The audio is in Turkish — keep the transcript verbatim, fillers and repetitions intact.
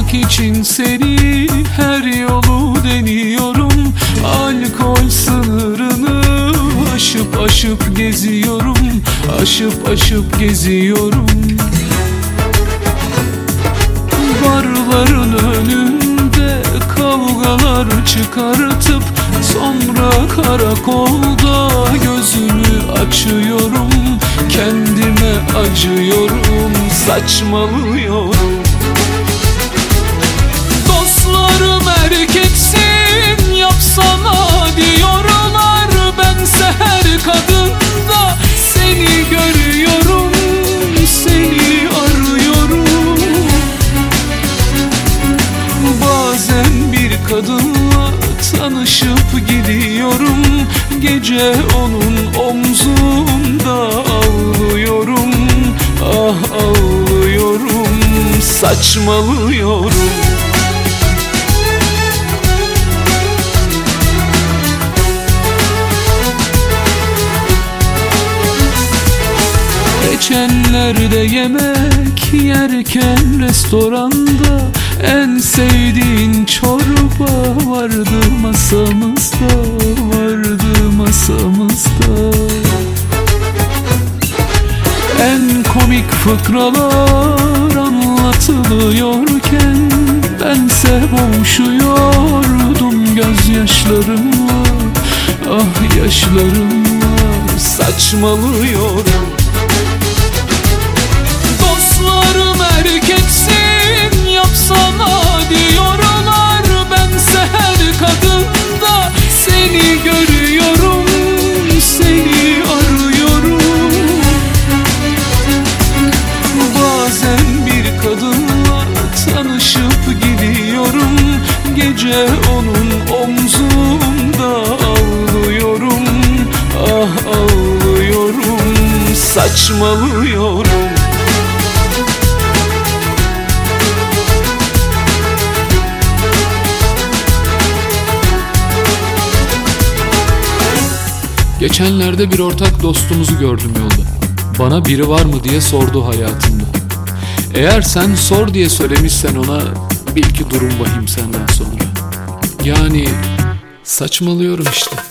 bulmak için seni her yolu deniyorum. Alkol sınırını aşıp aşıp geziyorum, aşıp aşıp geziyorum. Barların önünde kavgalar çıkartıp sonra karakolda gözümü açıyorum. Kendime acıyorum, saçmalıyorum. Dostlarım erkeksin yapsana diyorlar. Bense her kadında seni görüyorum, seni arıyorum. Bazen bir kadınla tanışıp gidiyorum. Gece onun omzunda ağlıyorum, ah ağlıyorum, saçmalıyorum. Geçenlerde yemek yerken restoranda en sevdiğin çorba vardı masamızda, vardı masamızda. En komik fıkralar anlatılıyorken bense boğuşuyordum gözyaşlarımla, ah yaşlarımla, saçmalıyorum. Dostlarım erkeksin yapsana diyorlar. Bense her kadında seni görüyorum, seni arıyorum. Bazen bir kadınla tanışıp gidiyorum. Gece onun omzunda ağlıyorum, ah ağlıyorum, saçmalıyorum. Geçenlerde bir ortak dostumuzu gördüm yolda. Bana biri var mı diye sordu hayatında. Eğer sen sor diye söylemişsen ona, bil ki durum vahim senden sonra. Yani saçmalıyorum işte.